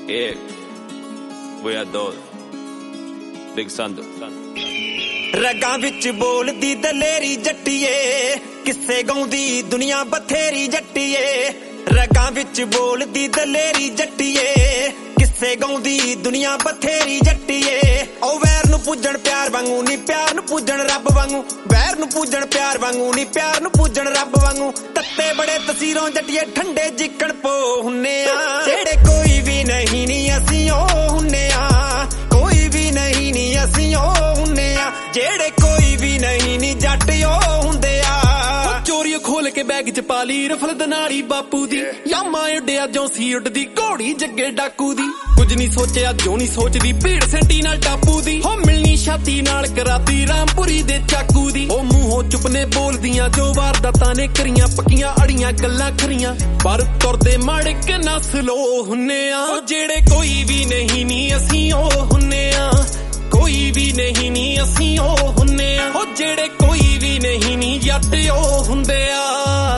We are those Big Sandu रगां विच बोलदी दलेरी जट्टिए किस्से गाउंदी दुनिया बथेरी जट्टिए रगां विच बोलदी दलेरी जट्टिए किस्से गाउंदी दुनिया बथेरी जट्टिए ओ वैर नूं पूजण प्यार वांगू नी प्यार नूं पूजण रब वांगू वैर नूं पूजण प्यार वांगू नी प्यार नूं पूजण रब वांगू तत्ते बड़े तसीरों जट्टिए ठंडे जिक्कण पो हुन्ने आ जेड़े कोई भी नहीं नी असीं ओ हुन्ने आ कोई भी नहीं नी असीं ओ हुन्ने आ जेड़े कोई भी नहीं नी जट ओ हुंदे आ चोरी खोल के बैग च पाली रफल दनाड़ी बापू दी यामा उड्डिया जौसी उड्डदी घोड़ी जग्गे डाकू दी कुछ नहीं सोचिया जो नहीं सोचदी भीड़ सेंटी नाल टापू दी हो मिलनी छाती नाल कराती रामपुरी दे चाकू दी ओ मूंहों चुपने बोलदियां जो वारदातां ने करियां पक्कियां अड़ियां गल्लां खरियां पर तुरदे माड़े के नस्लो हुन्ने आ जेड़े कोई भी नहीं नी असीं ओ हुन्ने आ कोई भी नहीं नी असीं ओ हुन्ने आ ओ जेड़े कोई भी नहीं नी जट ओ हुंदे आ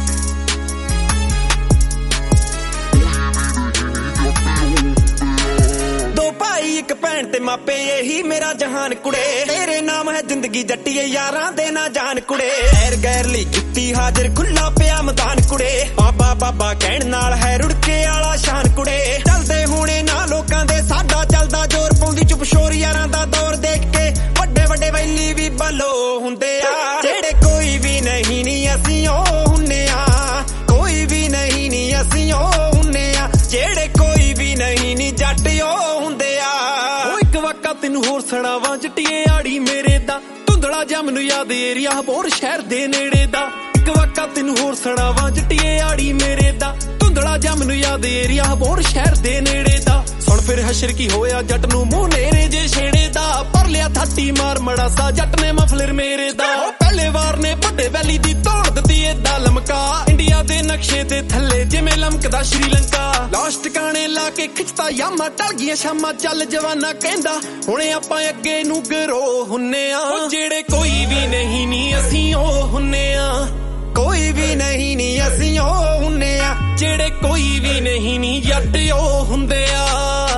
दो भाई एक भैन ते मापे यही मेरा जहान कुड़े तेरे नाम है जिंदगी जट्टिए यारां दे ना जान कुड़े गैर गैर ली जुत्ती हाजिर खुला पिया मैदान कुड़े बाबा बाबा कहण नाल है रुड़के आला शान कुड़े चलदे होणे ना लोकां दे साडा चलदा जोर पाउंदी चुप शोर यारां दा दौर देख के वड्डे वड्डे वैली भी बालो हुंदे आ जेड़े कोई भी नहीं नी असीं ओ हुन्ने आ कोई भी नहीं नी असीं ओ हुन्ने आ जेड़े कोई भी नहीं नी जट ओ हुंदे आ ओ इक वाका तैनूं होर सुणावां जट्टिए आड़ी मेरे दा धुंधला जा मैनूं याद एरिया बोर शहर दे नेड़े दा इक वाका तैनूं होर सुणावां जट्टिए आड़ी मेरे दा धुंधला जा मैनूं याद एरिया बोर शहर दे नेड़े दा सुण फिर हशर की होया जट नूं मूंह नेरे जे छेड़े दा पर लिया थाटी मार मड़ा सा जट ने मफलर मेरे दा पहले वार ने बड़े वैली दी तोड़ दित्ती एदा लमका इंडिया दे नक्शे ते थल्ले जिवें लमकदा श्रीलंका लास्ट गाने ला के खिचता यामा टल गईयां शामां चल जवाना कहंदा हुणे आपां अगे नूं गरो हुन्ने आ जेड़े कोई भी नहीं नी असीं ओ हुन्ने आ कोई भी नहीं नी असीं ओ हुन्ने आ जेड़े कोई भी नहीं नी जट ओ हुंदे आ